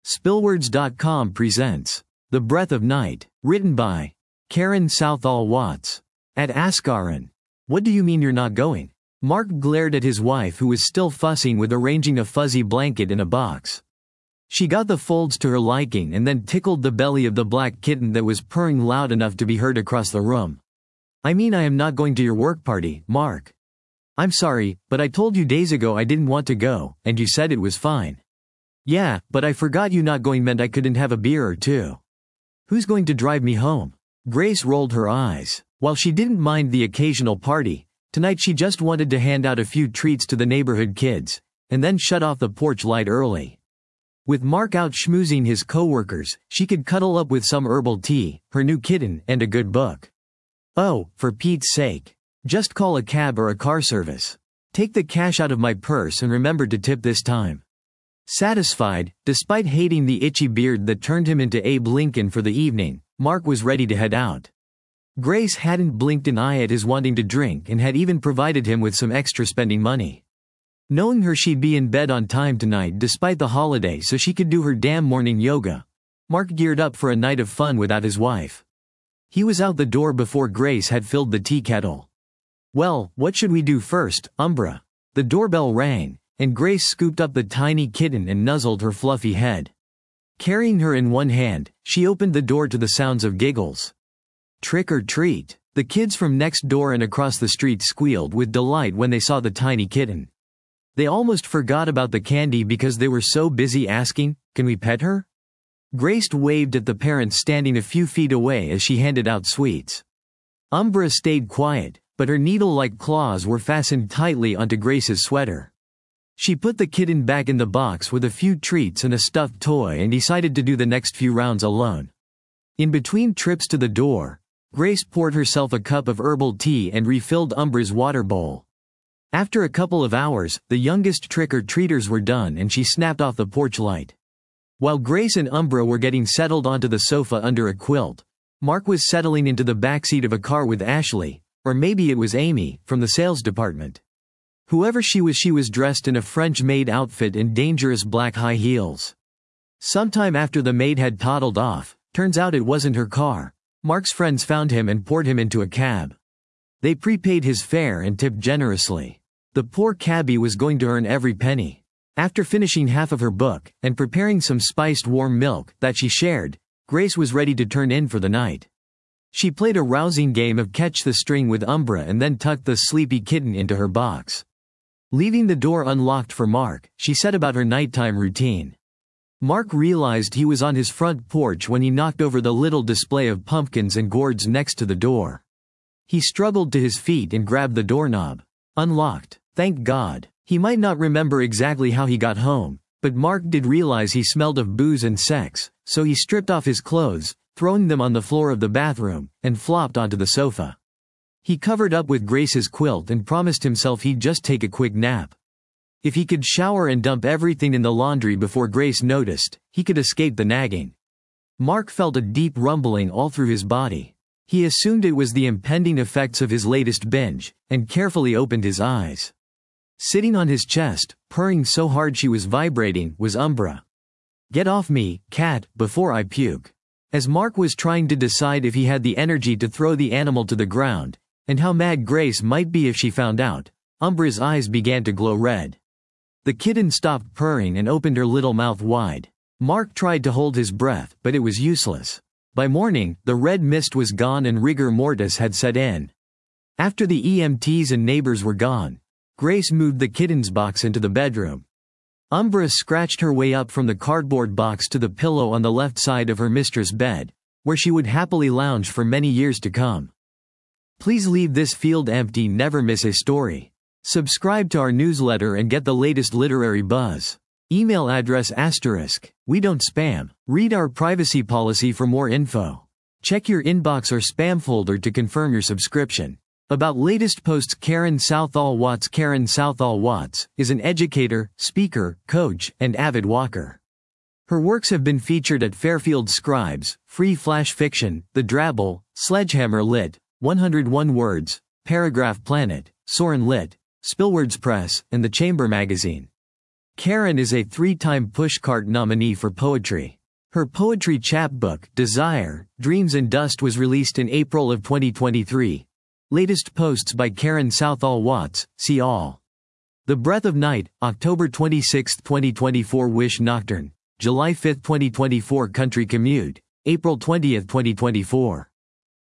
Spillwords.com presents The Breath of Night, written by Karen Southall Watts. At Askaran. What do you mean you're not going? Mark glared at his wife, who was still fussing with arranging a fuzzy blanket in a box. She got the folds to her liking and then tickled the belly of the black kitten that was purring loud enough to be heard across the room. I mean, I am not going to your work party, Mark. I'm sorry, but I told you days ago I didn't want to go, and you said it was fine. Yeah, but I forgot you not going meant I couldn't have a beer or two. Who's going to drive me home? Grace rolled her eyes. While she didn't mind the occasional party, tonight she just wanted to hand out a few treats to the neighborhood kids, and then shut off the porch light early. With Mark out schmoozing his coworkers, she could cuddle up with some herbal tea, her new kitten, and a good book. Oh, for Pete's sake. Just call a cab or a car service. Take the cash out of my purse and remember to tip this time. Satisfied, despite hating the itchy beard that turned him into Abe Lincoln for the evening, Mark was ready to head out. Grace hadn't blinked an eye at his wanting to drink and had even provided him with some extra spending money. Knowing her she'd be in bed on time tonight despite the holiday so she could do her damn morning yoga, Mark geared up for a night of fun without his wife. He was out the door before Grace had filled the tea kettle. Well, what should we do first, Umbra? The doorbell rang, and Grace scooped up the tiny kitten and nuzzled her fluffy head. Carrying her in one hand, she opened the door to the sounds of giggles. Trick or treat. The kids from next door and across the street squealed with delight when they saw the tiny kitten. They almost forgot about the candy because they were so busy asking, "Can we pet her?" Grace waved at the parents standing a few feet away as she handed out sweets. Umbra stayed quiet, but her needle-like claws were fastened tightly onto Grace's sweater. She put the kitten back in the box with a few treats and a stuffed toy and decided to do the next few rounds alone. In between trips to the door, Grace poured herself a cup of herbal tea and refilled Umbra's water bowl. After a couple of hours, the youngest trick-or-treaters were done and she snapped off the porch light. While Grace and Umbra were getting settled onto the sofa under a quilt, Mark was settling into the backseat of a car with Ashley, or maybe it was Amy, from the sales department. Whoever she was dressed in a French-maid outfit and dangerous black high heels. Sometime after the maid had toddled off, turns out it wasn't her car, Mark's friends found him and poured him into a cab. They prepaid his fare and tipped generously. The poor cabbie was going to earn every penny. After finishing half of her book, and preparing some spiced warm milk that she shared, Grace was ready to turn in for the night. She played a rousing game of catch the string with Umbra and then tucked the sleepy kitten into her box. Leaving the door unlocked for Mark, she set about her nighttime routine. Mark realized he was on his front porch when he knocked over the little display of pumpkins and gourds next to the door. He struggled to his feet and grabbed the doorknob. Unlocked. Thank God. He might not remember exactly how he got home, but Mark did realize he smelled of booze and sex, so he stripped off his clothes, throwing them on the floor of the bathroom, and flopped onto the sofa. He covered up with Grace's quilt and promised himself he'd just take a quick nap. If he could shower and dump everything in the laundry before Grace noticed, he could escape the nagging. Mark felt a deep rumbling all through his body. He assumed it was the impending effects of his latest binge, and carefully opened his eyes. Sitting on his chest, purring so hard she was vibrating, was Umbra. "Get off me, cat, before I puke." As Mark was trying to decide if he had the energy to throw the animal to the ground, and how mad Grace might be if she found out, Umbra's eyes began to glow red. The kitten stopped purring and opened her little mouth wide. Mark tried to hold his breath, but it was useless. By morning, the red mist was gone and rigor mortis had set in. After the EMTs and neighbors were gone, Grace moved the kitten's box into the bedroom. Umbra scratched her way up from the cardboard box to the pillow on the left side of her mistress' bed, where she would happily lounge for many years to come. Please leave this field empty, never miss a story. Subscribe to our newsletter and get the latest literary buzz. Email address *. We don't spam. Read our privacy policy for more info. Check your inbox or spam folder to confirm your subscription. About latest posts. Karen Southall Watts. Karen Southall Watts is an educator, speaker, coach, and avid walker. Her works have been featured at Fairfield Scribes, Free Flash Fiction, The Drabble, Sledgehammer Lit, 101 Words, Paragraph Planet, Soren Lit, Spillwords Press, and The Chamber magazine. Karen is a 3-time Pushcart nominee for poetry. Her poetry chapbook, Desire, Dreams and Dust, was released in April of 2023. Latest posts by Karen Southall Watts, see all. The Breath of Night, October 26, 2024. Wish Nocturne, July 5, 2024. Country Commute, April 20, 2024.